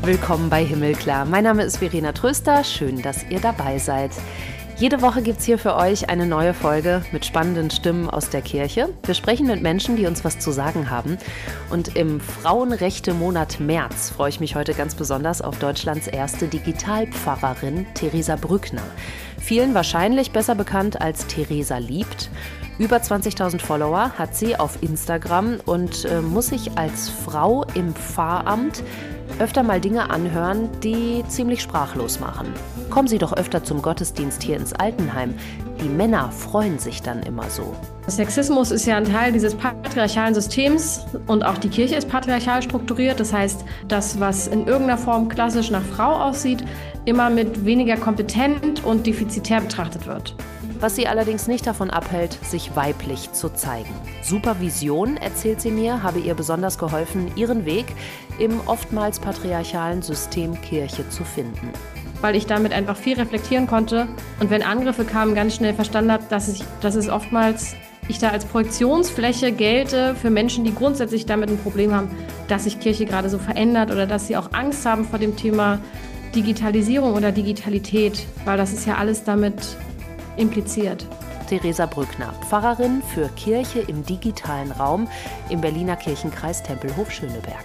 Willkommen bei Himmelklar. Mein Name ist Verena Tröster. Schön, dass ihr dabei seid. Jede Woche gibt es hier für euch eine neue Folge mit spannenden Stimmen aus der Kirche. Wir sprechen mit Menschen, die uns was zu sagen haben. Und im Frauenrechte-Monat März freue ich mich heute ganz besonders auf Deutschlands erste Digitalpfarrerin Theresa Brückner. Vielen wahrscheinlich besser bekannt als Theresa Liebt. Über 20.000 Follower hat sie auf Instagram und muss sich als Frau im Pfarramt öfter mal Dinge anhören, die ziemlich sprachlos machen. Kommen Sie doch öfter zum Gottesdienst hier ins Altenheim. Die Männer freuen sich dann immer so. Sexismus ist ja ein Teil dieses patriarchalen Systems und auch die Kirche ist patriarchal strukturiert. Das heißt, das, was in irgendeiner Form klassisch nach Frau aussieht, immer mit weniger kompetent und defizitär betrachtet wird. Was sie allerdings nicht davon abhält, sich weiblich zu zeigen. Supervision, erzählt sie mir, habe ihr besonders geholfen, ihren Weg im oftmals patriarchalen System Kirche zu finden. Weil ich damit einfach viel reflektieren konnte und wenn Angriffe kamen, ganz schnell verstanden habe, dass es oftmals ich da als Projektionsfläche gelte für Menschen, die grundsätzlich damit ein Problem haben, dass sich Kirche gerade so verändert oder dass sie auch Angst haben vor dem Thema Digitalisierung oder Digitalität, weil das ist ja alles damit impliziert. Theresa Brückner, Pfarrerin für Kirche im digitalen Raum im Berliner Kirchenkreis Tempelhof-Schöneberg.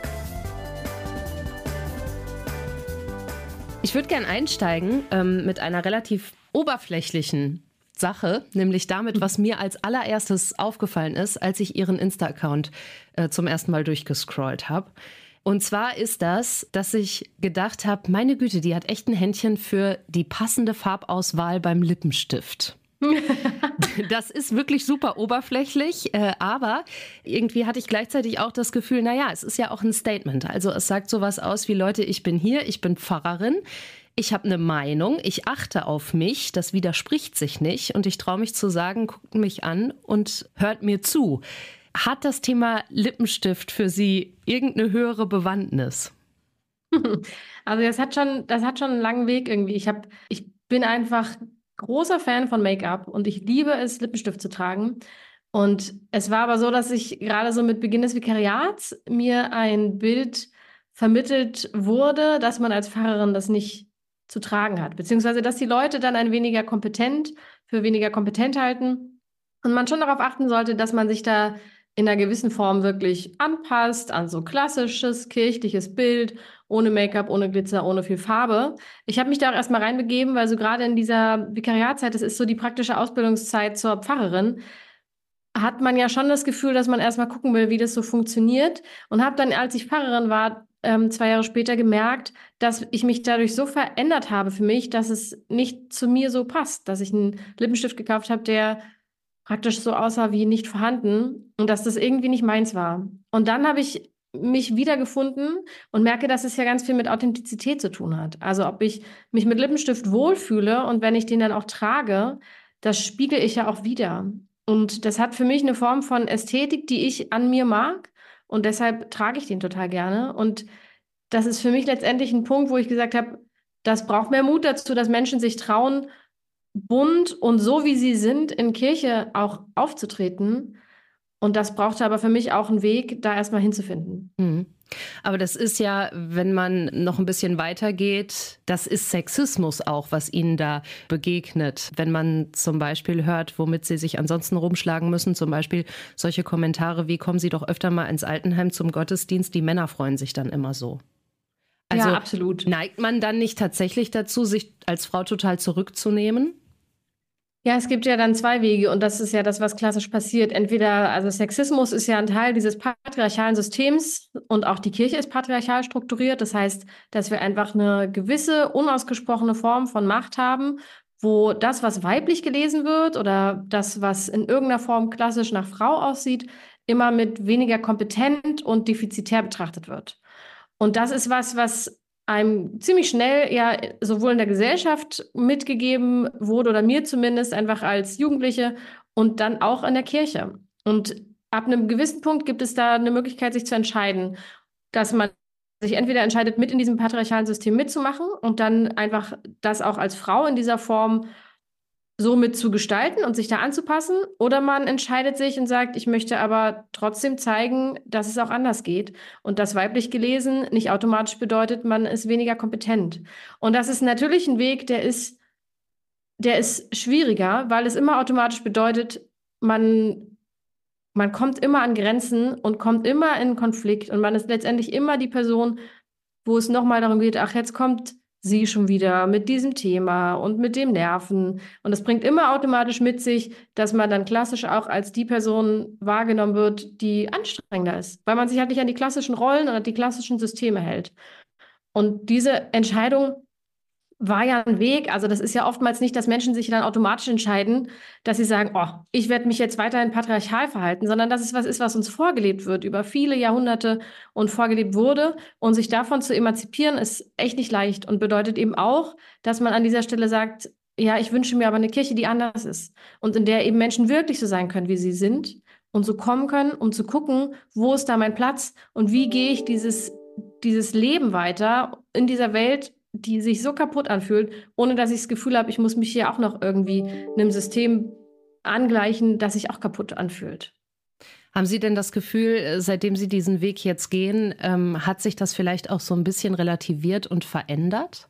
Ich würde gern einsteigen mit einer relativ oberflächlichen Sache, nämlich damit, was mir als allererstes aufgefallen ist, als ich ihren Insta-Account zum ersten Mal durchgescrollt habe. Und zwar ist das, dass ich gedacht habe, meine Güte, die hat echt ein Händchen für die passende Farbauswahl beim Lippenstift. Das ist wirklich super oberflächlich, aber irgendwie hatte ich gleichzeitig auch das Gefühl, naja, es ist ja auch ein Statement. Also es sagt sowas aus wie, Leute, ich bin hier, ich bin Pfarrerin, ich habe eine Meinung, ich achte auf mich, das widerspricht sich nicht und ich traue mich zu sagen, guckt mich an und hört mir zu. Hat das Thema Lippenstift für Sie irgendeine höhere Bewandtnis? Also das hat schon einen langen Weg irgendwie. Ich bin einfach großer Fan von Make-up und ich liebe es, Lippenstift zu tragen. Und es war aber so, dass ich gerade so mit Beginn des Vikariats mir ein Bild vermittelt wurde, dass man als Pfarrerin das nicht zu tragen hat, beziehungsweise dass die Leute dann für weniger kompetent halten und man schon darauf achten sollte, dass man sich da in einer gewissen Form wirklich anpasst an so klassisches kirchliches Bild, ohne Make-up, ohne Glitzer, ohne viel Farbe. Ich habe mich da auch erstmal reinbegeben, weil so gerade in dieser Vikariatszeit, das ist so die praktische Ausbildungszeit zur Pfarrerin, hat man ja schon das Gefühl, dass man erstmal gucken will, wie das so funktioniert. Und habe dann, als ich Pfarrerin war, 2 Jahre später gemerkt, dass ich mich dadurch so verändert habe für mich, dass es nicht zu mir so passt, dass ich einen Lippenstift gekauft habe, der praktisch so aussah wie nicht vorhanden und dass das irgendwie nicht meins war. Und dann habe ich mich wiedergefunden und merke, dass es ja ganz viel mit Authentizität zu tun hat. Also ob ich mich mit Lippenstift wohlfühle und wenn ich den dann auch trage, das spiegel ich ja auch wieder. Und das hat für mich eine Form von Ästhetik, die ich an mir mag und deshalb trage ich den total gerne. Und das ist für mich letztendlich ein Punkt, wo ich gesagt habe, das braucht mehr Mut dazu, dass Menschen sich trauen, bunt und so wie sie sind in Kirche auch aufzutreten. Und das brauchte aber für mich auch einen Weg, da erstmal hinzufinden. Mhm. Aber das ist ja, wenn man noch ein bisschen weitergeht, das ist Sexismus auch, was Ihnen da begegnet. Wenn man zum Beispiel hört, womit Sie sich ansonsten rumschlagen müssen, zum Beispiel solche Kommentare wie, kommen Sie doch öfter mal ins Altenheim zum Gottesdienst, die Männer freuen sich dann immer so. Also ja, absolut. Neigt man dann nicht tatsächlich dazu, sich als Frau total zurückzunehmen? Ja, es gibt ja dann 2 Wege und das ist ja das, was klassisch passiert. Entweder, also Sexismus ist ja ein Teil dieses patriarchalen Systems und auch die Kirche ist patriarchal strukturiert. Das heißt, dass wir einfach eine gewisse unausgesprochene Form von Macht haben, wo das, was weiblich gelesen wird oder das, was in irgendeiner Form klassisch nach Frau aussieht, immer mit weniger kompetent und defizitär betrachtet wird. Und das ist was einem ziemlich schnell ja sowohl in der Gesellschaft mitgegeben wurde oder mir zumindest einfach als Jugendliche und dann auch in der Kirche. Und ab einem gewissen Punkt gibt es da eine Möglichkeit, sich zu entscheiden, dass man sich entweder entscheidet, mit in diesem patriarchalen System mitzumachen und dann einfach das auch als Frau in dieser Form somit zu gestalten und sich da anzupassen, oder man entscheidet sich und sagt, ich möchte aber trotzdem zeigen, dass es auch anders geht und dass weiblich gelesen nicht automatisch bedeutet, man ist weniger kompetent. Und das ist natürlich ein Weg, der ist schwieriger, weil es immer automatisch bedeutet, man kommt immer an Grenzen und kommt immer in Konflikt und man ist letztendlich immer die Person, wo es nochmal darum geht, ach, jetzt kommt sie schon wieder mit diesem Thema und mit dem Nerven. Und das bringt immer automatisch mit sich, dass man dann klassisch auch als die Person wahrgenommen wird, die anstrengender ist, weil man sich halt nicht an die klassischen Rollen oder die klassischen Systeme hält. Und diese Entscheidung war ja ein Weg. Also das ist ja oftmals nicht, dass Menschen sich dann automatisch entscheiden, dass sie sagen, oh, ich werde mich jetzt weiterhin patriarchal verhalten, sondern dass es was ist, was uns vorgelebt wird über viele Jahrhunderte und vorgelebt wurde. Und sich davon zu emanzipieren, ist echt nicht leicht und bedeutet eben auch, dass man an dieser Stelle sagt, ja, ich wünsche mir aber eine Kirche, die anders ist und in der eben Menschen wirklich so sein können, wie sie sind und so kommen können, um zu gucken, wo ist da mein Platz und wie gehe ich dieses Leben weiter in dieser Welt, die sich so kaputt anfühlt, ohne dass ich das Gefühl habe, ich muss mich hier auch noch irgendwie einem System angleichen, das sich auch kaputt anfühlt. Haben Sie denn das Gefühl, seitdem Sie diesen Weg jetzt gehen, hat sich das vielleicht auch so ein bisschen relativiert und verändert?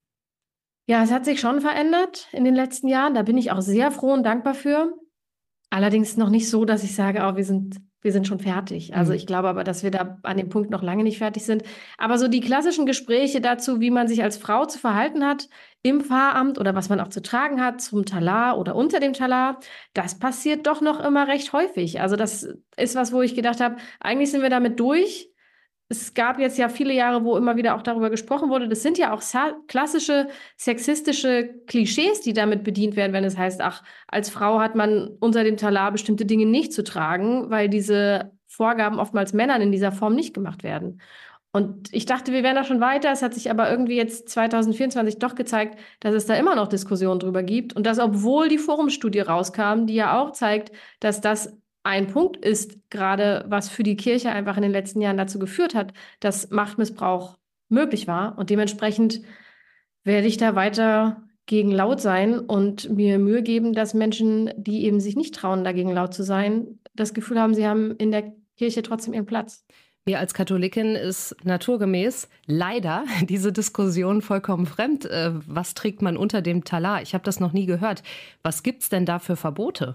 Ja, es hat sich schon verändert in den letzten Jahren. Da bin ich auch sehr froh und dankbar für. Allerdings noch nicht so, dass ich sage, oh, wir sind schon fertig. Also ich glaube aber, dass wir da an dem Punkt noch lange nicht fertig sind. Aber so die klassischen Gespräche dazu, wie man sich als Frau zu verhalten hat im Pfarramt oder was man auch zu tragen hat zum Talar oder unter dem Talar, das passiert doch noch immer recht häufig. Also das ist was, wo ich gedacht habe, eigentlich sind wir damit durch. Es gab jetzt ja viele Jahre, wo immer wieder auch darüber gesprochen wurde. Das sind ja auch klassische sexistische Klischees, die damit bedient werden, wenn es heißt, ach, als Frau hat man unter dem Talar bestimmte Dinge nicht zu tragen, weil diese Vorgaben oftmals Männern in dieser Form nicht gemacht werden. Und ich dachte, wir wären da schon weiter. Es hat sich aber irgendwie jetzt 2024 doch gezeigt, dass es da immer noch Diskussionen drüber gibt. Und dass, obwohl die Forumstudie rauskam, die ja auch zeigt, dass das ein Punkt ist, gerade was für die Kirche einfach in den letzten Jahren dazu geführt hat, dass Machtmissbrauch möglich war. Und dementsprechend werde ich da weiter gegen laut sein und mir Mühe geben, dass Menschen, die eben sich nicht trauen, dagegen laut zu sein, das Gefühl haben, sie haben in der Kirche trotzdem ihren Platz. Mir als Katholikin ist naturgemäß leider diese Diskussion vollkommen fremd. Was trägt man unter dem Talar? Ich habe das noch nie gehört. Was gibt es denn da für Verbote?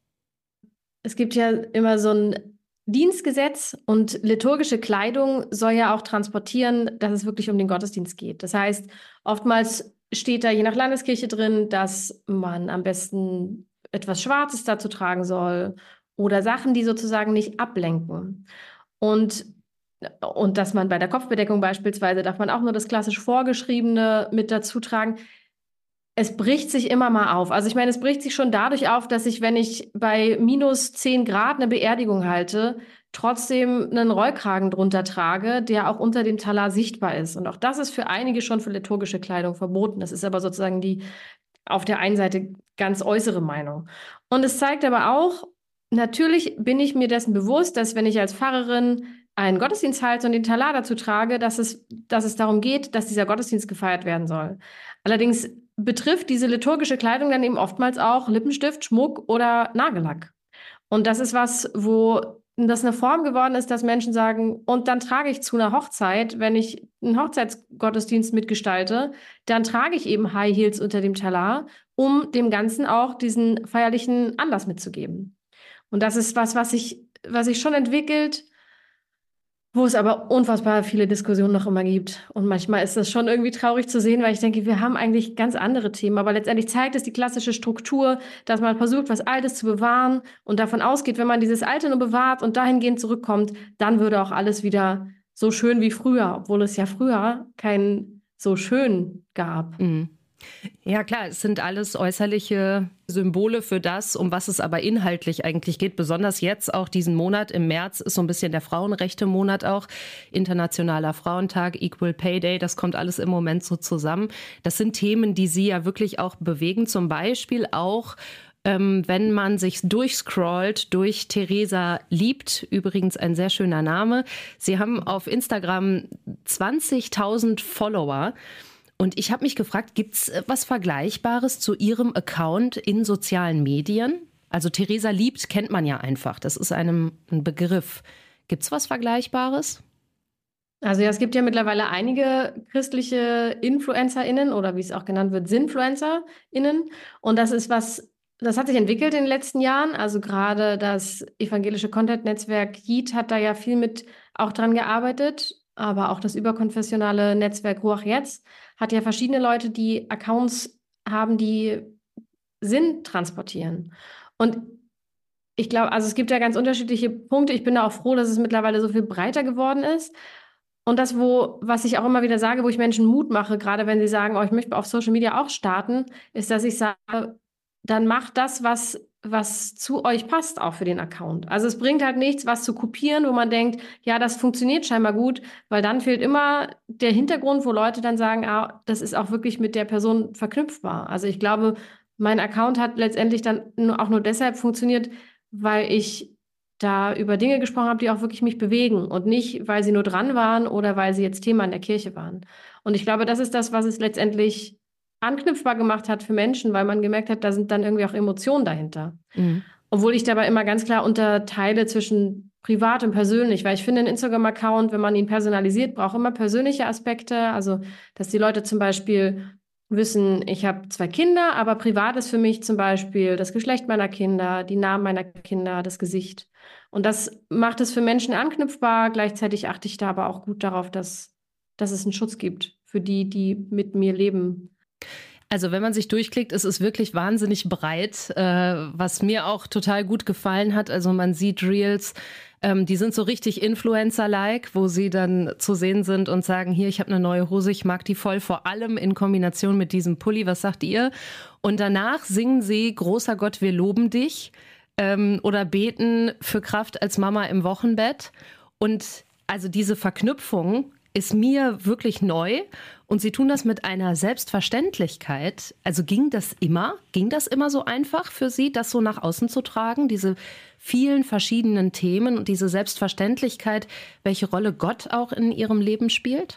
Es gibt ja immer so ein Dienstgesetz und liturgische Kleidung soll ja auch transportieren, dass es wirklich um den Gottesdienst geht. Das heißt, oftmals steht da je nach Landeskirche drin, dass man am besten etwas Schwarzes dazu tragen soll oder Sachen, die sozusagen nicht ablenken. Und dass man bei der Kopfbedeckung beispielsweise darf man auch nur das klassisch Vorgeschriebene mit dazu tragen. Es bricht sich immer mal auf. Also ich meine, es bricht sich schon dadurch auf, dass ich, wenn ich bei minus 10 Grad eine Beerdigung halte, trotzdem einen Rollkragen drunter trage, der auch unter dem Talar sichtbar ist. Und auch das ist für einige schon für liturgische Kleidung verboten. Das ist aber sozusagen die auf der einen Seite ganz äußere Meinung. Und es zeigt aber auch, natürlich bin ich mir dessen bewusst, dass wenn ich als Pfarrerin einen Gottesdienst halte und den Talar dazu trage, dass es darum geht, dass dieser Gottesdienst gefeiert werden soll. Allerdings betrifft diese liturgische Kleidung dann eben oftmals auch Lippenstift, Schmuck oder Nagellack. Und das ist was, wo das eine Form geworden ist, dass Menschen sagen, und dann trage ich zu einer Hochzeit, wenn ich einen Hochzeitsgottesdienst mitgestalte, dann trage ich eben High Heels unter dem Talar, um dem Ganzen auch diesen feierlichen Anlass mitzugeben. Und das ist was sich schon entwickelt, wo es aber unfassbar viele Diskussionen noch immer gibt. Und manchmal ist das schon irgendwie traurig zu sehen, weil ich denke, wir haben eigentlich ganz andere Themen. Aber letztendlich zeigt es die klassische Struktur, dass man versucht, was Altes zu bewahren und davon ausgeht, wenn man dieses Alte nur bewahrt und dahingehend zurückkommt, dann würde auch alles wieder so schön wie früher, obwohl es ja früher kein so schön gab. Mhm. Ja klar, es sind alles äußerliche Symbole für das, um was es aber inhaltlich eigentlich geht. Besonders jetzt auch diesen Monat im März ist so ein bisschen der Frauenrechte-Monat auch. Internationaler Frauentag, Equal Pay Day, das kommt alles im Moment so zusammen. Das sind Themen, die Sie ja wirklich auch bewegen. Zum Beispiel auch, wenn man sich durchscrollt durch Theresa Liebt, übrigens ein sehr schöner Name. Sie haben auf Instagram 20.000 Follower. Und ich habe mich gefragt, gibt es was Vergleichbares zu Ihrem Account in sozialen Medien? Also Theresa Liebt kennt man ja einfach, das ist einem ein Begriff. Gibt es was Vergleichbares? Also ja, es gibt ja mittlerweile einige christliche InfluencerInnen oder wie es auch genannt wird, SinfluencerInnen. Und das ist was, das hat sich entwickelt in den letzten Jahren. Also gerade das evangelische Content-Netzwerk JIT hat da ja viel mit auch dran gearbeitet. Aber auch das überkonfessionale Netzwerk Ruach Jetzt hat ja verschiedene Leute, die Accounts haben, die Sinn transportieren. Und ich glaube, also es gibt ja ganz unterschiedliche Punkte. Ich bin da auch froh, dass es mittlerweile so viel breiter geworden ist. Und das, was ich auch immer wieder sage, wo ich Menschen Mut mache, gerade wenn sie sagen, oh, ich möchte auf Social Media auch starten, ist, dass ich sage, dann macht das, was zu euch passt, auch für den Account. Also es bringt halt nichts, was zu kopieren, wo man denkt, ja, das funktioniert scheinbar gut, weil dann fehlt immer der Hintergrund, wo Leute dann sagen, ah, das ist auch wirklich mit der Person verknüpfbar. Also ich glaube, mein Account hat letztendlich dann auch nur deshalb funktioniert, weil ich da über Dinge gesprochen habe, die auch wirklich mich bewegen und nicht, weil sie nur dran waren oder weil sie jetzt Thema in der Kirche waren. Und ich glaube, das ist das, was es letztendlich anknüpfbar gemacht hat für Menschen, weil man gemerkt hat, da sind dann irgendwie auch Emotionen dahinter. Mhm. Obwohl ich dabei immer ganz klar unterteile zwischen privat und persönlich, weil ich finde, ein Instagram-Account, wenn man ihn personalisiert, braucht immer persönliche Aspekte. Also, dass die Leute zum Beispiel wissen, ich habe 2 Kinder, aber privat ist für mich zum Beispiel das Geschlecht meiner Kinder, die Namen meiner Kinder, das Gesicht. Und das macht es für Menschen anknüpfbar. Gleichzeitig achte ich da aber auch gut darauf, dass es einen Schutz gibt für die, die mit mir leben. Also wenn man sich durchklickt, ist es wirklich wahnsinnig breit, was mir auch total gut gefallen hat. Also man sieht Reels, die sind so richtig Influencer-like, wo sie dann zu sehen sind und sagen, hier, ich habe eine neue Hose, ich mag die voll, vor allem in Kombination mit diesem Pulli, was sagt ihr? Und danach singen sie, großer Gott, wir loben dich, oder beten für Kraft als Mama im Wochenbett. Und also diese Verknüpfung ist mir wirklich neu und sie tun das mit einer Selbstverständlichkeit. Also ging das immer? Ging das immer so einfach für Sie, das so nach außen zu tragen, diese vielen verschiedenen Themen und diese Selbstverständlichkeit, welche Rolle Gott auch in Ihrem Leben spielt?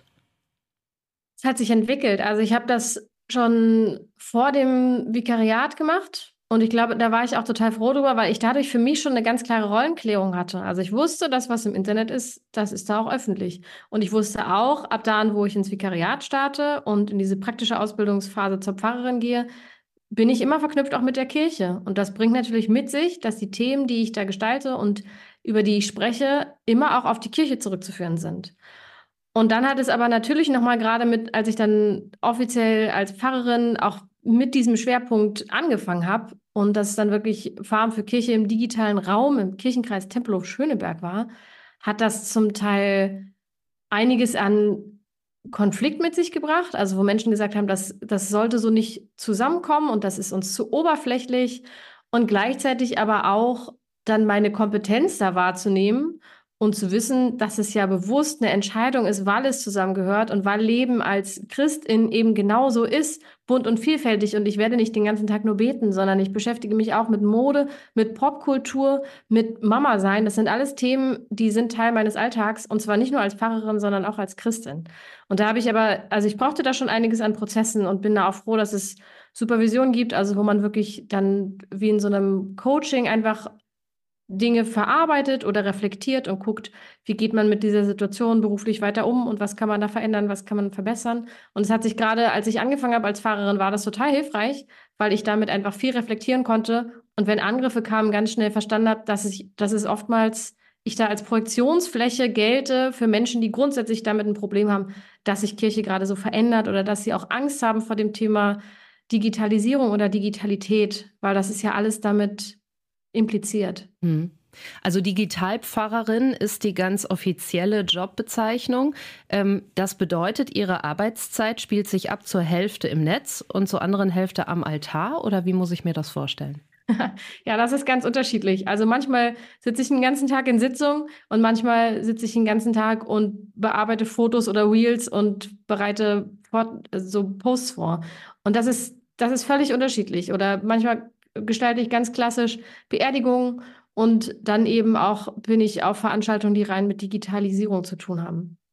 Es hat sich entwickelt. Also ich habe das schon vor dem Vikariat gemacht und ich glaube, da war ich auch total froh drüber, weil ich dadurch für mich schon eine ganz klare Rollenklärung hatte. Also ich wusste, das, was im Internet ist, das ist da auch öffentlich. Und ich wusste auch, ab da an, wo ich ins Vikariat starte und in diese praktische Ausbildungsphase zur Pfarrerin gehe, bin ich immer verknüpft auch mit der Kirche. Und das bringt natürlich mit sich, dass die Themen, die ich da gestalte und über die ich spreche, immer auch auf die Kirche zurückzuführen sind. Und dann hat es aber natürlich nochmal gerade mit, als ich dann offiziell als Pfarrerin auch mit diesem Schwerpunkt angefangen habe und das dann wirklich Pfarramt für Kirche im digitalen Raum im Kirchenkreis Tempelhof-Schöneberg war, hat das zum Teil einiges an Konflikt mit sich gebracht. Also wo Menschen gesagt haben, das sollte so nicht zusammenkommen und das ist uns zu oberflächlich und gleichzeitig aber auch dann meine Kompetenz da wahrzunehmen und zu wissen, dass es ja bewusst eine Entscheidung ist, weil es zusammengehört und weil Leben als Christin eben genauso ist, bunt und vielfältig. Und ich werde nicht den ganzen Tag nur beten, sondern ich beschäftige mich auch mit Mode, mit Popkultur, mit Mama sein. Das sind alles Themen, die sind Teil meines Alltags und zwar nicht nur als Pfarrerin, sondern auch als Christin. Und da habe ich aber, also ich brauchte da schon einiges an Prozessen und bin da auch froh, dass es Supervision gibt, also wo man wirklich dann wie in so einem Coaching einfach Dinge verarbeitet oder reflektiert und guckt, wie geht man mit dieser Situation beruflich weiter um und was kann man da verändern, was kann man verbessern. Und es hat sich gerade, als ich angefangen habe als Fahrerin, war das total hilfreich, weil ich damit einfach viel reflektieren konnte und wenn Angriffe kamen, ganz schnell verstanden habe, dass es oftmals ich da als Projektionsfläche gelte für Menschen, die grundsätzlich damit ein Problem haben, dass sich Kirche gerade so verändert oder dass sie auch Angst haben vor dem Thema Digitalisierung oder Digitalität, weil das ist ja alles damit impliziert. Also Digitalpfarrerin ist die ganz offizielle Jobbezeichnung. Das bedeutet, Ihre Arbeitszeit spielt sich ab zur Hälfte im Netz und zur anderen Hälfte am Altar? Oder wie muss ich mir das vorstellen? Ja, das ist ganz unterschiedlich. Also manchmal sitze ich den ganzen Tag in Sitzung und manchmal sitze ich den ganzen Tag und bearbeite Fotos oder Reels und bereite so Posts vor. Und das ist völlig unterschiedlich. Oder manchmal gestalte ich ganz klassisch Beerdigungen und dann eben auch bin ich auf Veranstaltungen, die rein mit Digitalisierung zu tun haben.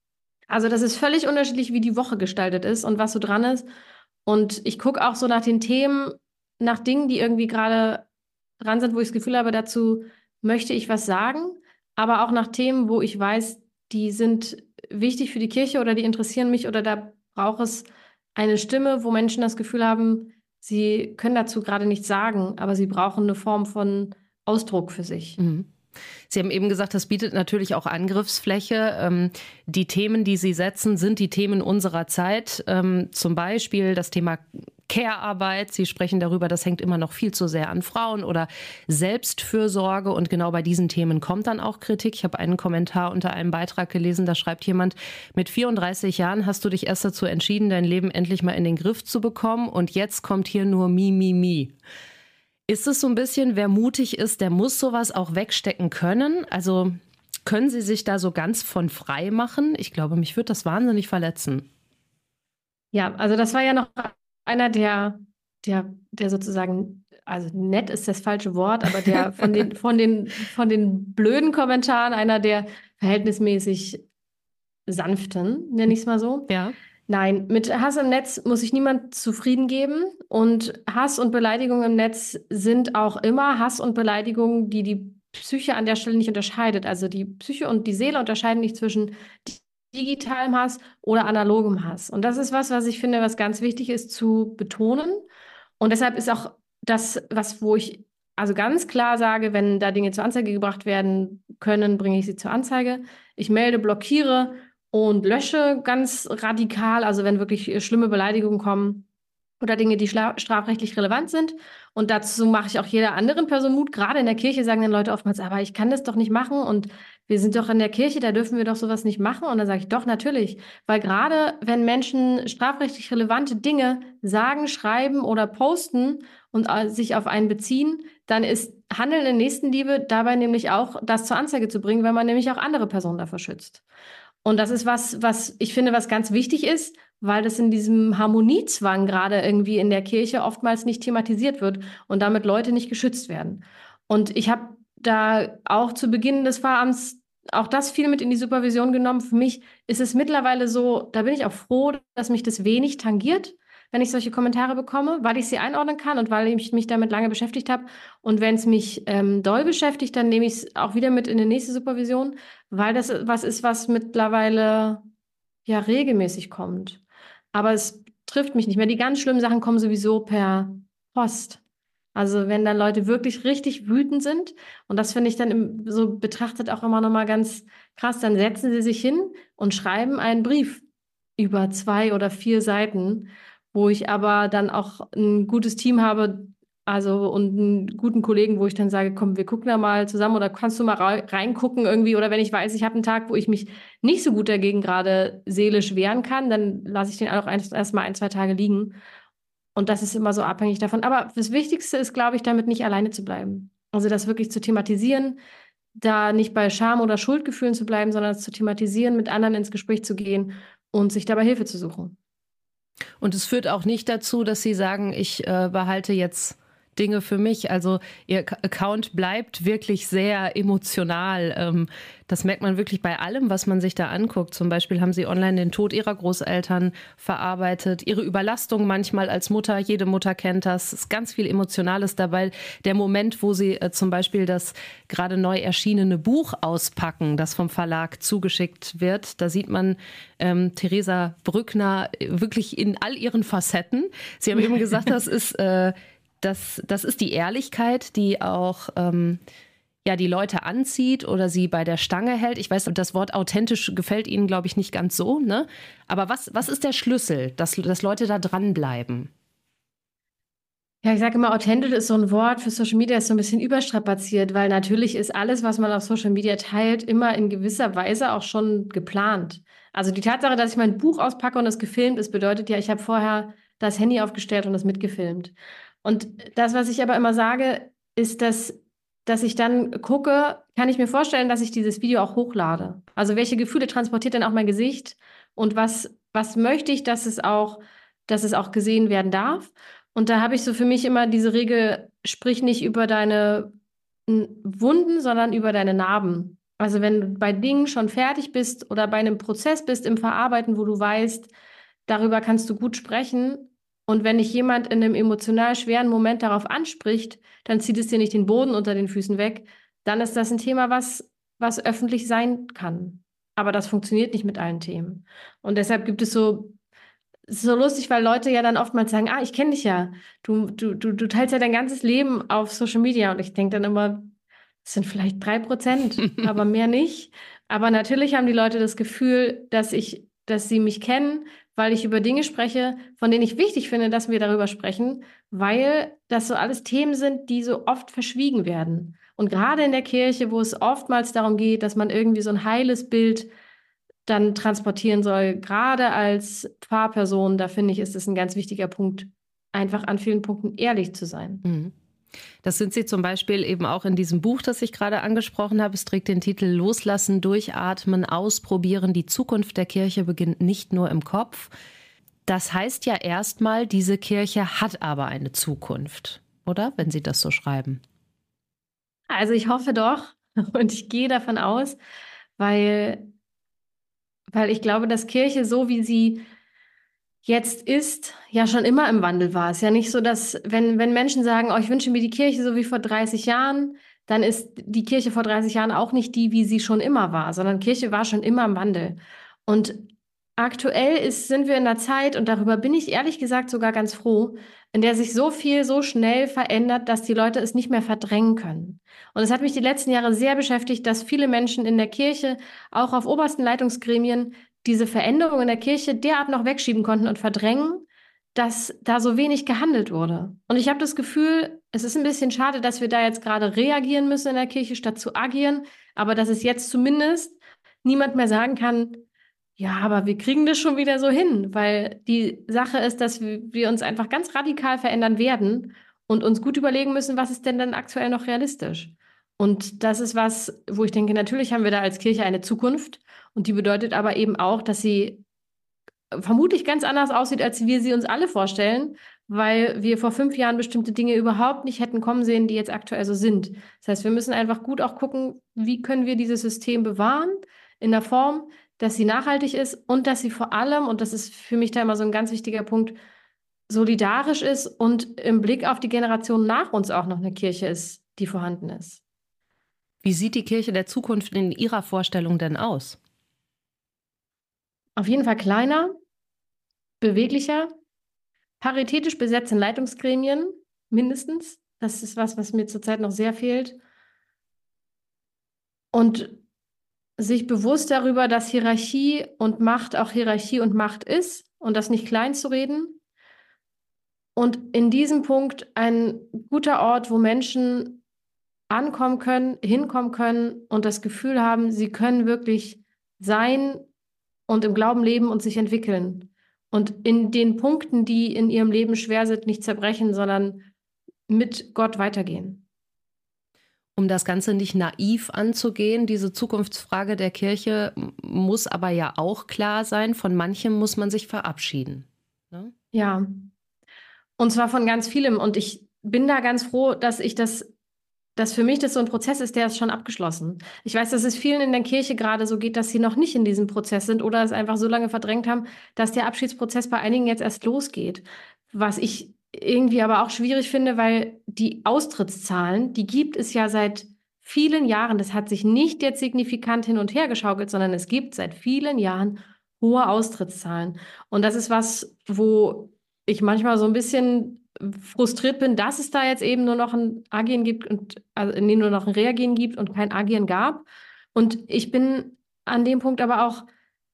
Also das ist völlig unterschiedlich, wie die Woche gestaltet ist und was so dran ist. Und ich gucke auch so nach den Themen, nach Dingen, die irgendwie gerade dran sind, wo ich das Gefühl habe, dazu möchte ich was sagen, aber auch nach Themen, wo ich weiß, die sind wichtig für die Kirche oder die interessieren mich oder da braucht es eine Stimme, wo Menschen das Gefühl haben, sie können dazu gerade nichts sagen, aber sie brauchen eine Form von Ausdruck für sich. Mhm. Sie haben eben gesagt, das bietet natürlich auch Angriffsfläche. Die Themen, die Sie setzen, sind die Themen unserer Zeit. Zum Beispiel das Thema Care-Arbeit. Sie sprechen darüber, das hängt immer noch viel zu sehr an Frauen oder Selbstfürsorge. Und genau bei diesen Themen kommt dann auch Kritik. Ich habe einen Kommentar unter einem Beitrag gelesen, da schreibt jemand, mit 34 Jahren hast du dich erst dazu entschieden, dein Leben endlich mal in den Griff zu bekommen. Und jetzt kommt hier nur Mi, Mi, Mi. Ist es so ein bisschen, wer mutig ist, der muss sowas auch wegstecken können? Also können Sie sich da so ganz von frei machen? Ich glaube, mich würde das wahnsinnig verletzen. Ja, also das war ja noch einer der sozusagen, also nett ist das falsche Wort, aber der von den blöden Kommentaren einer der verhältnismäßig sanften, nenne ich es mal so. Ja. Nein, mit Hass im Netz muss sich niemand zufrieden geben. Und Hass und Beleidigung im Netz sind auch immer Hass und Beleidigung, die die Psyche an der Stelle nicht unterscheidet. Also die Psyche und die Seele unterscheiden nicht zwischen digitalem Hass oder analogem Hass. Und das ist was, was ich finde, was ganz wichtig ist zu betonen. Und deshalb ist auch das, wo ich also ganz klar sage, wenn da Dinge zur Anzeige gebracht werden können, bringe ich sie zur Anzeige. Ich melde, blockiere und lösche ganz radikal, also wenn wirklich schlimme Beleidigungen kommen oder Dinge, die strafrechtlich relevant sind. Und dazu mache ich auch jeder anderen Person Mut. Gerade in der Kirche sagen dann Leute oftmals, aber ich kann das doch nicht machen und wir sind doch in der Kirche, da dürfen wir doch sowas nicht machen. Und dann sage ich, doch, natürlich. Weil gerade wenn Menschen strafrechtlich relevante Dinge sagen, schreiben oder posten und sich auf einen beziehen, dann ist Handeln in Nächstenliebe dabei nämlich auch, das zur Anzeige zu bringen, weil man nämlich auch andere Personen davor schützt. Und das ist was ich finde, was ganz wichtig ist, weil das in diesem Harmoniezwang gerade irgendwie in der Kirche oftmals nicht thematisiert wird und damit Leute nicht geschützt werden. Und ich habe da auch zu Beginn des Pfarramts auch das viel mit in die Supervision genommen. Für mich ist es mittlerweile so, da bin ich auch froh, dass mich das wenig tangiert, wenn ich solche Kommentare bekomme, weil ich sie einordnen kann und weil ich mich damit lange beschäftigt habe. Und wenn es mich doll beschäftigt, dann nehme ich es auch wieder mit in die nächste Supervision, weil das was ist, was mittlerweile ja regelmäßig kommt. Aber es trifft mich nicht mehr. Die ganz schlimmen Sachen kommen sowieso per Post. Also wenn dann Leute wirklich richtig wütend sind, und das finde ich dann so betrachtet auch immer nochmal ganz krass, dann setzen sie sich hin und schreiben einen Brief über 2 oder 4 Seiten, wo ich aber dann auch ein gutes Team habe, also und einen guten Kollegen, wo ich dann sage, komm, wir gucken da mal zusammen oder kannst du mal reingucken irgendwie oder wenn ich weiß, ich habe einen Tag, wo ich mich nicht so gut dagegen gerade seelisch wehren kann, dann lasse ich den auch erst mal 1, 2 Tage liegen. Und das ist immer so abhängig davon. Aber das Wichtigste ist, glaube ich, damit nicht alleine zu bleiben. Also das wirklich zu thematisieren, da nicht bei Scham oder Schuldgefühlen zu bleiben, sondern es zu thematisieren, mit anderen ins Gespräch zu gehen und sich dabei Hilfe zu suchen. Und es führt auch nicht dazu, dass Sie sagen, ich behalte jetzt Dinge für mich. Also Ihr Account bleibt wirklich sehr emotional. Das merkt man wirklich bei allem, was man sich da anguckt. Zum Beispiel haben Sie online den Tod Ihrer Großeltern verarbeitet, Ihre Überlastung manchmal als Mutter. Jede Mutter kennt das. Es ist ganz viel Emotionales dabei. Der Moment, wo Sie zum Beispiel das gerade neu erschienene Buch auspacken, das vom Verlag zugeschickt wird, da sieht man Theresa Brückner wirklich in all ihren Facetten. Sie haben eben gesagt, das ist die Ehrlichkeit, die auch ja, die Leute anzieht oder sie bei der Stange hält. Ich weiß, das Wort authentisch gefällt Ihnen, glaube ich, nicht ganz so, ne? Aber was ist der Schlüssel, dass Leute da dranbleiben? Ja, ich sage immer, authentisch ist so ein Wort für Social Media, ist so ein bisschen überstrapaziert, weil natürlich ist alles, was man auf Social Media teilt, immer in gewisser Weise auch schon geplant. Also die Tatsache, dass ich mein Buch auspacke und es gefilmt ist, bedeutet ja, ich habe vorher das Handy aufgestellt und es mitgefilmt. Und das, was ich aber immer sage, ist, dass ich dann gucke, kann ich mir vorstellen, dass ich dieses Video auch hochlade? Also welche Gefühle transportiert denn auch mein Gesicht und was möchte ich, dass es auch gesehen werden darf? Und da habe ich so für mich immer diese Regel, sprich nicht über deine Wunden, sondern über deine Narben. Also wenn du bei Dingen schon fertig bist oder bei einem Prozess bist im Verarbeiten, wo du weißt, darüber kannst du gut sprechen. Und wenn dich jemand in einem emotional schweren Moment darauf anspricht, dann zieht es dir nicht den Boden unter den Füßen weg. Dann ist das ein Thema, was öffentlich sein kann. Aber das funktioniert nicht mit allen Themen. Und deshalb gibt es ist so lustig, weil Leute ja dann oftmals sagen, ich kenne dich ja. Du teilst ja dein ganzes Leben auf Social Media. Und ich denke dann immer, es sind vielleicht 3%, aber mehr nicht. Aber natürlich haben die Leute das Gefühl, dass sie mich kennen, weil ich über Dinge spreche, von denen ich wichtig finde, dass wir darüber sprechen, weil das so alles Themen sind, die so oft verschwiegen werden. Und gerade in der Kirche, wo es oftmals darum geht, dass man irgendwie so ein heiles Bild dann transportieren soll, gerade als Pfarrperson, da finde ich, ist es ein ganz wichtiger Punkt, einfach an vielen Punkten ehrlich zu sein. Mhm. Das sind Sie zum Beispiel eben auch in diesem Buch, das ich gerade angesprochen habe. Es trägt den Titel Loslassen, Durchatmen, Ausprobieren. Die Zukunft der Kirche beginnt nicht nur im Kopf. Das heißt ja erstmal, diese Kirche hat aber eine Zukunft, oder? Wenn Sie das so schreiben. Also ich hoffe doch und ich gehe davon aus, weil ich glaube, dass Kirche, so wie sie jetzt ist, ja schon immer im Wandel war. Es ist ja nicht so, dass, wenn Menschen sagen, ich wünsche mir die Kirche so wie vor 30 Jahren, dann ist die Kirche vor 30 Jahren auch nicht die, wie sie schon immer war, sondern Kirche war schon immer im Wandel. Und aktuell sind wir in einer Zeit, und darüber bin ich ehrlich gesagt sogar ganz froh, in der sich so viel so schnell verändert, dass die Leute es nicht mehr verdrängen können. Und es hat mich die letzten Jahre sehr beschäftigt, dass viele Menschen in der Kirche, auch auf obersten Leitungsgremien, diese Veränderung in der Kirche derart noch wegschieben konnten und verdrängen, dass da so wenig gehandelt wurde. Und ich habe das Gefühl, es ist ein bisschen schade, dass wir da jetzt gerade reagieren müssen in der Kirche, statt zu agieren, aber dass es jetzt zumindest niemand mehr sagen kann, ja, aber wir kriegen das schon wieder so hin, weil die Sache ist, dass wir uns einfach ganz radikal verändern werden und uns gut überlegen müssen, was ist denn dann aktuell noch realistisch. Und das ist was, wo ich denke, natürlich haben wir da als Kirche eine Zukunft und die bedeutet aber eben auch, dass sie vermutlich ganz anders aussieht, als wir sie uns alle vorstellen, weil wir vor 5 Jahren bestimmte Dinge überhaupt nicht hätten kommen sehen, die jetzt aktuell so sind. Das heißt, wir müssen einfach gut auch gucken, wie können wir dieses System bewahren in der Form, dass sie nachhaltig ist und dass sie vor allem, und das ist für mich da immer so ein ganz wichtiger Punkt, solidarisch ist und im Blick auf die Generation nach uns auch noch eine Kirche ist, die vorhanden ist. Wie sieht die Kirche der Zukunft in Ihrer Vorstellung denn aus? Auf jeden Fall kleiner, beweglicher, paritätisch besetzt in Leitungsgremien, mindestens. Das ist was mir zurzeit noch sehr fehlt. Und sich bewusst darüber, dass Hierarchie und Macht auch Hierarchie und Macht ist und das nicht klein zu reden. Und in diesem Punkt ein guter Ort, wo Menschen ankommen können, hinkommen können und das Gefühl haben, sie können wirklich sein und im Glauben leben und sich entwickeln. Und in den Punkten, die in ihrem Leben schwer sind, nicht zerbrechen, sondern mit Gott weitergehen. Um das Ganze nicht naiv anzugehen, diese Zukunftsfrage der Kirche muss aber ja auch klar sein, von manchem muss man sich verabschieden. Ne? Ja, und zwar von ganz vielem. Und ich bin da ganz froh, dass für mich das so ein Prozess ist, der ist schon abgeschlossen. Ich weiß, dass es vielen in der Kirche gerade so geht, dass sie noch nicht in diesem Prozess sind oder es einfach so lange verdrängt haben, dass der Abschiedsprozess bei einigen jetzt erst losgeht. Was ich irgendwie aber auch schwierig finde, weil die Austrittszahlen, die gibt es ja seit vielen Jahren. Das hat sich nicht jetzt signifikant hin und her geschaukelt, sondern es gibt seit vielen Jahren hohe Austrittszahlen. Und das ist was, wo ich manchmal so ein bisschen frustriert bin, dass es da jetzt eben nur noch ein Agieren gibt und also nee, nur noch ein Reagieren gibt und kein Agieren gab. Und ich bin an dem Punkt aber auch,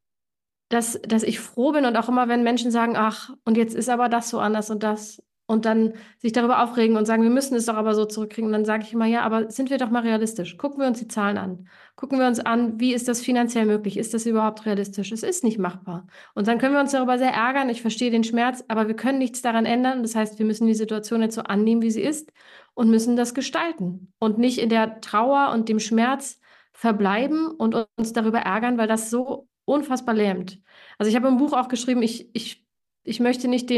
dass ich froh bin und auch immer, wenn Menschen sagen, ach, und jetzt ist aber das so anders und das und dann sich darüber aufregen und sagen, wir müssen es doch aber so zurückkriegen. Und dann sage ich immer, ja, aber sind wir doch mal realistisch. Gucken wir uns die Zahlen an. Gucken wir uns an, wie ist das finanziell möglich? Ist das überhaupt realistisch? Es ist nicht machbar. Und dann können wir uns darüber sehr ärgern. Ich verstehe den Schmerz, aber wir können nichts daran ändern. Das heißt, wir müssen die Situation jetzt so annehmen, wie sie ist und müssen das gestalten und nicht in der Trauer und dem Schmerz verbleiben und uns darüber ärgern, weil das so unfassbar lähmt. Also ich habe im Buch auch geschrieben, ich möchte nicht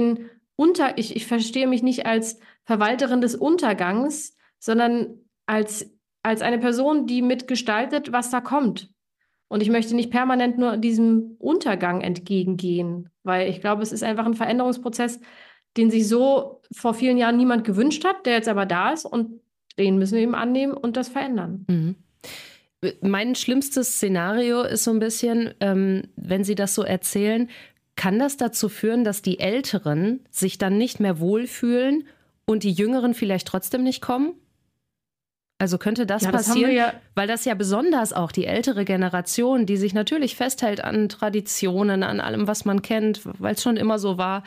ich verstehe mich nicht als Verwalterin des Untergangs, sondern als als eine Person, die mitgestaltet, was da kommt. Und ich möchte nicht permanent nur diesem Untergang entgegengehen, weil ich glaube, es ist einfach ein Veränderungsprozess, den sich so vor vielen Jahren niemand gewünscht hat, der jetzt aber da ist und den müssen wir eben annehmen und das verändern. Mhm. Mein schlimmstes Szenario ist so ein bisschen, wenn Sie das so erzählen, kann das dazu führen, dass die Älteren sich dann nicht mehr wohlfühlen und die Jüngeren vielleicht trotzdem nicht kommen? Also könnte das passieren, weil das ja besonders auch die ältere Generation, die sich natürlich festhält an Traditionen, an allem, was man kennt, weil es schon immer so war,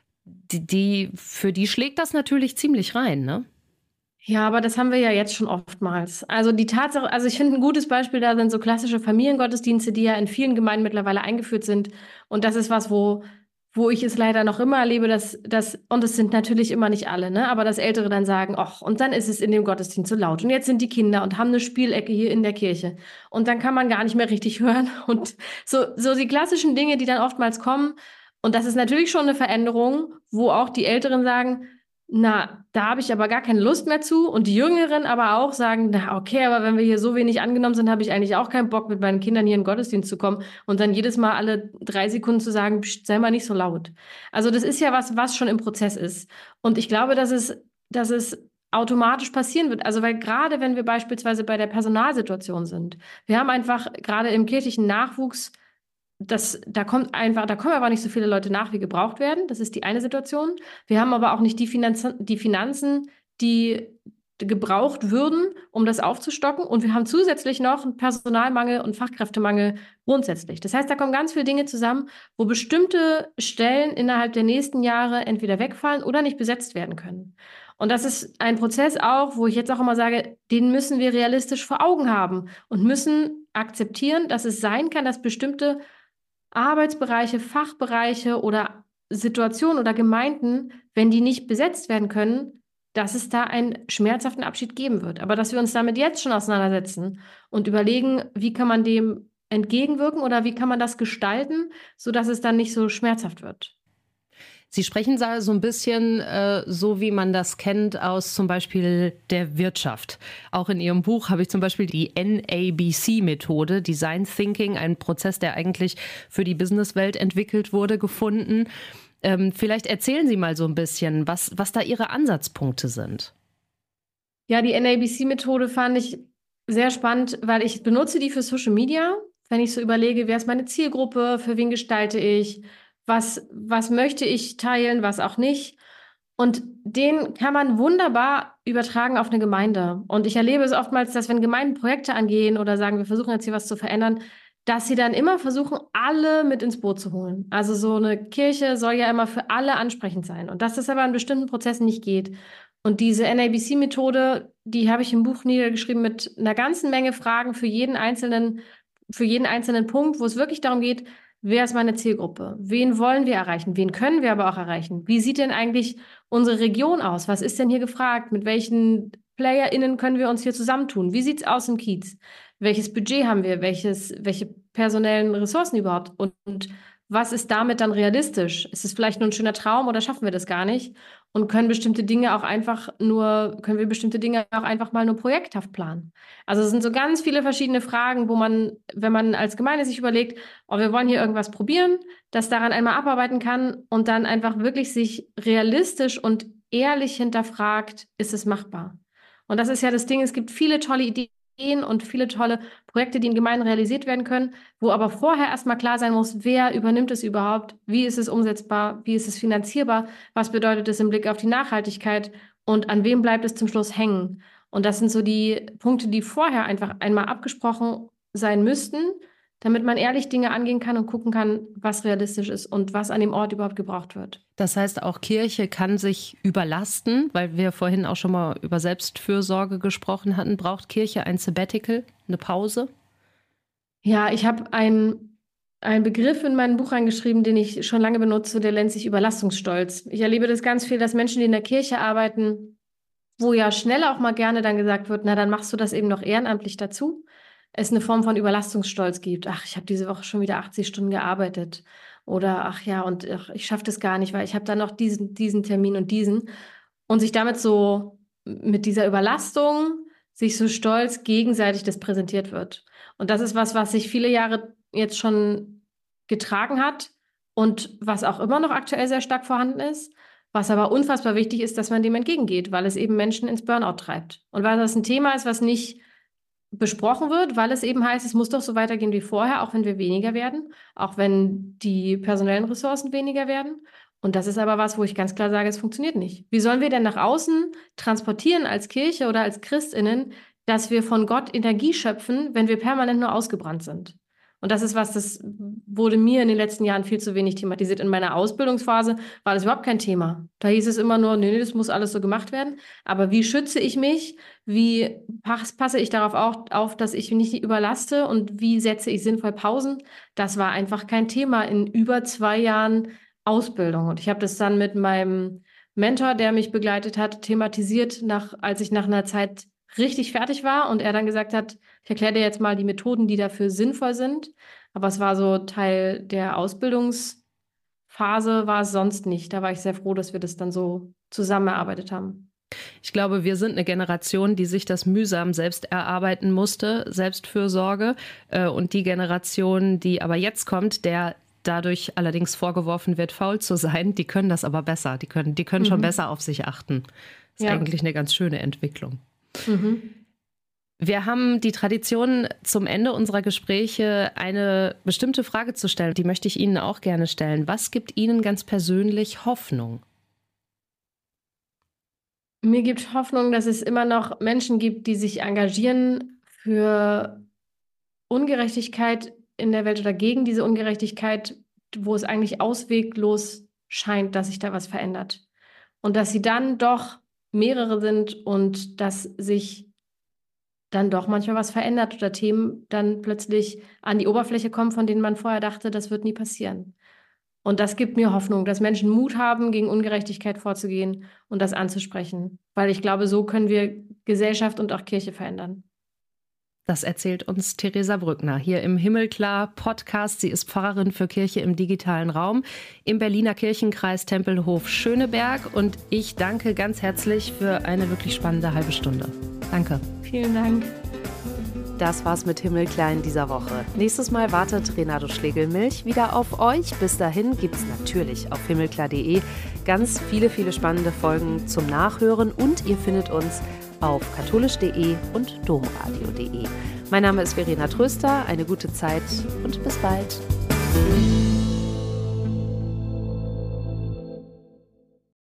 für die schlägt das natürlich ziemlich rein, ne? Ja, aber das haben wir ja jetzt schon oftmals. Also die Tatsache, also ich finde, ein gutes Beispiel da sind so klassische Familiengottesdienste, die ja in vielen Gemeinden mittlerweile eingeführt sind. Und das ist was, wo ich es leider noch immer erlebe, und es sind natürlich immer nicht alle, ne? Aber dass Ältere dann sagen, ach, und dann ist es in dem Gottesdienst so laut. Und jetzt sind die Kinder und haben eine Spielecke hier in der Kirche. Und dann kann man gar nicht mehr richtig hören. Und so die klassischen Dinge, die dann oftmals kommen. Und das ist natürlich schon eine Veränderung, wo auch die Älteren sagen, na, da habe ich aber gar keine Lust mehr zu. Und die Jüngeren aber auch sagen, na, okay, aber wenn wir hier so wenig angenommen sind, habe ich eigentlich auch keinen Bock, mit meinen Kindern hier in den Gottesdienst zu kommen und dann jedes Mal alle 3 Sekunden zu sagen, pst, sei mal nicht so laut. Also das ist ja was schon im Prozess ist. Und ich glaube, dass es automatisch passieren wird. Also weil gerade wenn wir beispielsweise bei der Personalsituation sind, wir haben einfach gerade im kirchlichen Nachwuchs da kommen aber nicht so viele Leute nach, wie gebraucht werden. Das ist die eine Situation. Wir haben aber auch nicht die Finanzen, die gebraucht würden, um das aufzustocken. Und wir haben zusätzlich noch einen Personalmangel und Fachkräftemangel grundsätzlich. Das heißt, da kommen ganz viele Dinge zusammen, wo bestimmte Stellen innerhalb der nächsten Jahre entweder wegfallen oder nicht besetzt werden können. Und das ist ein Prozess auch, wo ich jetzt auch immer sage, den müssen wir realistisch vor Augen haben und müssen akzeptieren, dass es sein kann, dass bestimmte Arbeitsbereiche, Fachbereiche oder Situationen oder Gemeinden, wenn die nicht besetzt werden können, dass es da einen schmerzhaften Abschied geben wird. Aber dass wir uns damit jetzt schon auseinandersetzen und überlegen, wie kann man dem entgegenwirken oder wie kann man das gestalten, sodass es dann nicht so schmerzhaft wird. Sie sprechen da so ein bisschen so, wie man das kennt aus zum Beispiel der Wirtschaft. Auch in Ihrem Buch habe ich zum Beispiel die NABC-Methode, Design Thinking, ein Prozess, der eigentlich für die Businesswelt entwickelt wurde, gefunden. Vielleicht erzählen Sie mal so ein bisschen, was da Ihre Ansatzpunkte sind. Ja, die NABC-Methode fand ich sehr spannend, weil ich benutze die für Social Media. Wenn ich so überlege, wer ist meine Zielgruppe, für wen gestalte ich, was möchte ich teilen, was auch nicht. Und den kann man wunderbar übertragen auf eine Gemeinde. Und ich erlebe es oftmals, dass wenn Gemeinden Projekte angehen oder sagen, wir versuchen jetzt hier was zu verändern, dass sie dann immer versuchen, alle mit ins Boot zu holen. Also so eine Kirche soll ja immer für alle ansprechend sein. Und dass das aber in bestimmten Prozessen nicht geht. Und diese NABC-Methode, die habe ich im Buch niedergeschrieben mit einer ganzen Menge Fragen für jeden einzelnen Punkt, wo es wirklich darum geht, wer ist meine Zielgruppe? Wen wollen wir erreichen? Wen können wir aber auch erreichen? Wie sieht denn eigentlich unsere Region aus? Was ist denn hier gefragt? Mit welchen PlayerInnen können wir uns hier zusammentun? Wie sieht es aus im Kiez? Welches Budget haben wir? Welche personellen Ressourcen überhaupt? Und was ist damit dann realistisch? Ist es vielleicht nur ein schöner Traum oder schaffen wir das gar nicht? Und können wir bestimmte Dinge auch einfach mal nur projekthaft planen? Also es sind so ganz viele verschiedene Fragen, wo man, wenn man als Gemeinde sich überlegt, oh, wir wollen hier irgendwas probieren, das daran einmal abarbeiten kann und dann einfach wirklich sich realistisch und ehrlich hinterfragt, ist es machbar? Und das ist ja das Ding, es gibt viele tolle Ideen und viele tolle Projekte, die in Gemeinden realisiert werden können, wo aber vorher erstmal klar sein muss, wer übernimmt es überhaupt, wie ist es umsetzbar, wie ist es finanzierbar, was bedeutet es im Blick auf die Nachhaltigkeit und an wem bleibt es zum Schluss hängen. Und das sind so die Punkte, die vorher einfach einmal abgesprochen sein müssten, damit man ehrlich Dinge angehen kann und gucken kann, was realistisch ist und was an dem Ort überhaupt gebraucht wird. Das heißt, auch Kirche kann sich überlasten, weil wir vorhin auch schon mal über Selbstfürsorge gesprochen hatten. Braucht Kirche ein Sabbatical, eine Pause? Ja, ich habe einen Begriff in mein Buch reingeschrieben, den ich schon lange benutze, der nennt sich Überlastungsstolz. Ich erlebe das ganz viel, dass Menschen, die in der Kirche arbeiten, wo ja schnell auch mal gerne dann gesagt wird, na, dann machst du das eben noch ehrenamtlich dazu, es eine Form von Überlastungsstolz gibt. Ach, ich habe diese Woche schon wieder 80 Stunden gearbeitet. Oder ach ja, und ach, ich schaffe das gar nicht, weil ich habe dann noch diesen Termin und diesen. Und sich damit so mit dieser Überlastung sich so stolz gegenseitig das präsentiert wird. Und das ist was sich viele Jahre jetzt schon getragen hat und was auch immer noch aktuell sehr stark vorhanden ist, was aber unfassbar wichtig ist, dass man dem entgegengeht, weil es eben Menschen ins Burnout treibt. Und weil das ein Thema ist, was nicht besprochen wird, weil es eben heißt, es muss doch so weitergehen wie vorher, auch wenn wir weniger werden, auch wenn die personellen Ressourcen weniger werden. Und das ist aber was, wo ich ganz klar sage, es funktioniert nicht. Wie sollen wir denn nach außen transportieren als Kirche oder als ChristInnen, dass wir von Gott Energie schöpfen, wenn wir permanent nur ausgebrannt sind? Und das ist was, das wurde mir in den letzten Jahren viel zu wenig thematisiert. In meiner Ausbildungsphase war das überhaupt kein Thema. Da hieß es immer nur, nee, das muss alles so gemacht werden. Aber wie schütze ich mich? Wie passe ich darauf auf, dass ich mich nicht überlaste? Und wie setze ich sinnvoll Pausen? Das war einfach kein Thema in über 2 Jahren Ausbildung. Und ich habe das dann mit meinem Mentor, der mich begleitet hat, thematisiert, als ich nach einer Zeit richtig fertig war und er dann gesagt hat, ich erkläre dir jetzt mal die Methoden, die dafür sinnvoll sind. Aber es war so Teil der Ausbildungsphase, war es sonst nicht. Da war ich sehr froh, dass wir das dann so zusammen erarbeitet haben. Ich glaube, wir sind eine Generation, die sich das mühsam selbst erarbeiten musste, Selbstfürsorge. Und die Generation, die aber jetzt kommt, der dadurch allerdings vorgeworfen wird, faul zu sein, die können das aber besser. Die können schon besser auf sich achten. Das ist eigentlich eine ganz schöne Entwicklung. Wir haben die Tradition, zum Ende unserer Gespräche eine bestimmte Frage zu stellen. Die möchte ich Ihnen auch gerne stellen. Was gibt Ihnen ganz persönlich Hoffnung? Mir gibt Hoffnung, dass es immer noch Menschen gibt, die sich engagieren für Ungerechtigkeit in der Welt oder gegen diese Ungerechtigkeit, wo es eigentlich ausweglos scheint, dass sich da was verändert. Und dass sie dann doch mehrere sind und dass sich dann doch manchmal was verändert oder Themen dann plötzlich an die Oberfläche kommen, von denen man vorher dachte, das wird nie passieren. Und das gibt mir Hoffnung, dass Menschen Mut haben, gegen Ungerechtigkeit vorzugehen und das anzusprechen. Weil ich glaube, so können wir Gesellschaft und auch Kirche verändern. Das erzählt uns Theresa Brückner hier im Himmelklar-Podcast. Sie ist Pfarrerin für Kirche im digitalen Raum im Berliner Kirchenkreis Tempelhof-Schöneberg. Und ich danke ganz herzlich für eine wirklich spannende halbe Stunde. Danke. Vielen Dank. Das war's mit Himmelklar in dieser Woche. Nächstes Mal wartet Renato Schlegelmilch wieder auf euch. Bis dahin gibt's natürlich auf himmelklar.de ganz viele spannende Folgen zum Nachhören. Und ihr findet uns auf katholisch.de und domradio.de. Mein Name ist Verena Tröster. Eine gute Zeit und bis bald.